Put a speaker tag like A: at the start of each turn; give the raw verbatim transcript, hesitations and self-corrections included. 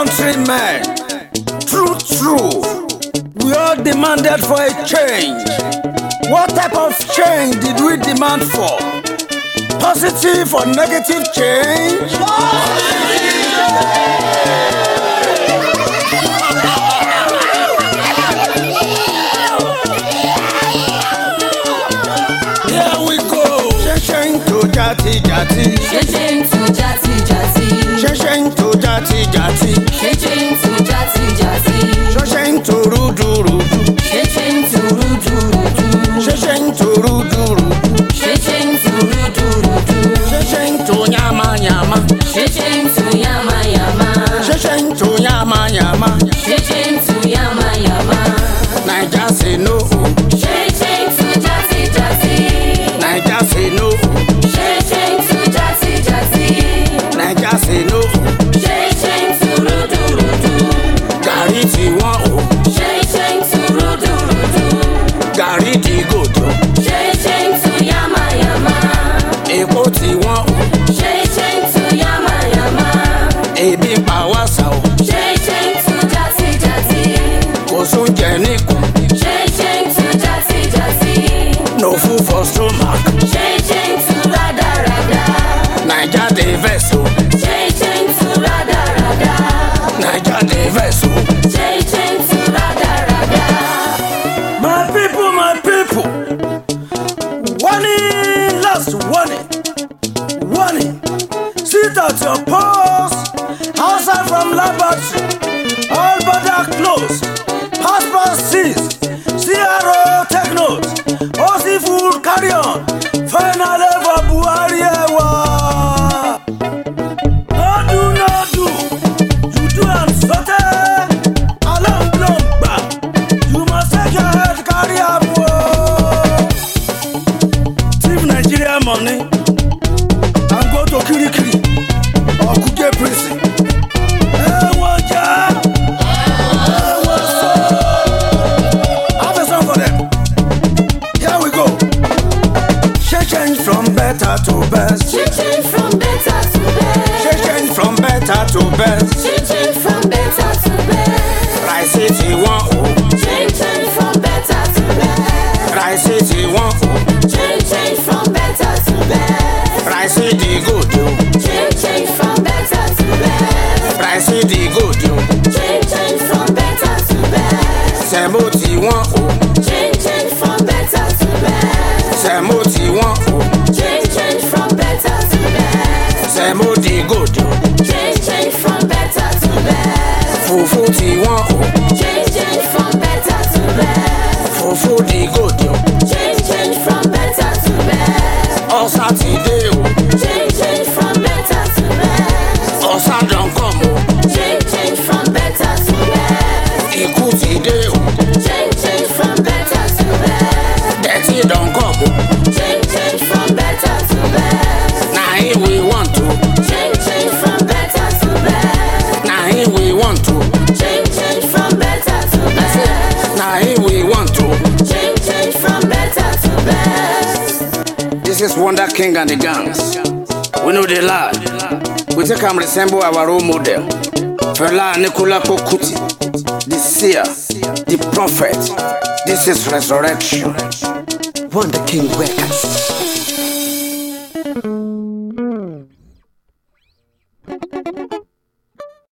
A: countrymen, true, true, we all demanded for a change. What type of change did we demand for? Positive or negative change? Here we go. Change to jati jati.
B: Change to jati jati.
A: Change to jati jati.
B: Change to jati jati.
A: Change to rudu rudu.
B: Change to rudu rudu.
A: Change to rudu rudu.
B: Change to rudu rudu.
A: Change to nyama nyama.
B: Change to yama yama.
A: Change to nyama nyama.
B: Change to yama yama.
A: Naija say no.
B: Change to jati jati.
A: Naija say no.
B: Change to jati jati.
A: Naija say no.
B: Change to rudu rudu.
A: Gàrí ti wọ́n o.
B: Change to rudu rudu.
A: Gàrí ti gòjò.
B: Change to yama yama.
A: Epo ti wọ́n o.
B: Change to yama yama.
A: Ebi ń pa wá sà o.
B: Change to jati jati.
A: Kò sóúnjẹ níkùn.
B: Change to jati jati.
A: No food for stomach.
B: Change to rada rada.
A: Naija dey vex o.
B: Change to rada rada.
A: Naija dey vex o.
B: Change to rada rada.
A: My people, my people. Warning, last warning. Warning. Sit at your post. Outside from laboratory. All border closed. Passport seized. C R O take note. O C full carry on. Finally for Buhari ewa. No do, no do. You do am sotey. Alarm blow bam. You must take your head carry am o. Thief Nigeria money and go to Kirikiri or Kuje prison. Ẹ̀wọ̀n jà. Ẹ̀wọ̀n sọ. Have a song for them. Here we go. Change from better to best.
B: Change from better to best.
A: Change from better to best.
B: Change from better to best.
A: Rice ti wọ́n o.
B: Change from better to best.
A: Rice ti wọ́n o.
B: Change from better to best.
A: Rice di gòjò.
B: Change from better to best.
A: Rice di gòjò.
B: Change from better to best.
A: Sẹ̀mó ti wọ́n o.
B: Change from better to best.
A: Sẹ̀mó ti wọ́n o.
B: Change from better to best.
A: Sẹ̀mó di gòjò.
B: Change from better to best.
A: Fùfú ti wọ́n o.
B: Change from better to best.
A: Fùfú di gòjò.
B: Change from better to best.
A: Ọ̀sà ti dé o.
B: Change from better to best.
A: Ọ̀sà don come o.
B: Change from better to best.
A: Ikú ti dé o.
B: Change from better to best.
A: Dirty don come o.
B: Change from better to best.
A: Na him we want to.
B: Change from better to best.
A: Na him we want to.
B: Change from better to best.
A: Na him we want to.
B: Change from better to best.
A: This is Wonder King and the gangs. We know the lie. We take am resemble our role model. Fela Anikulapo Kuti, the seer, the prophet. This is resurrection. Wonder King Records.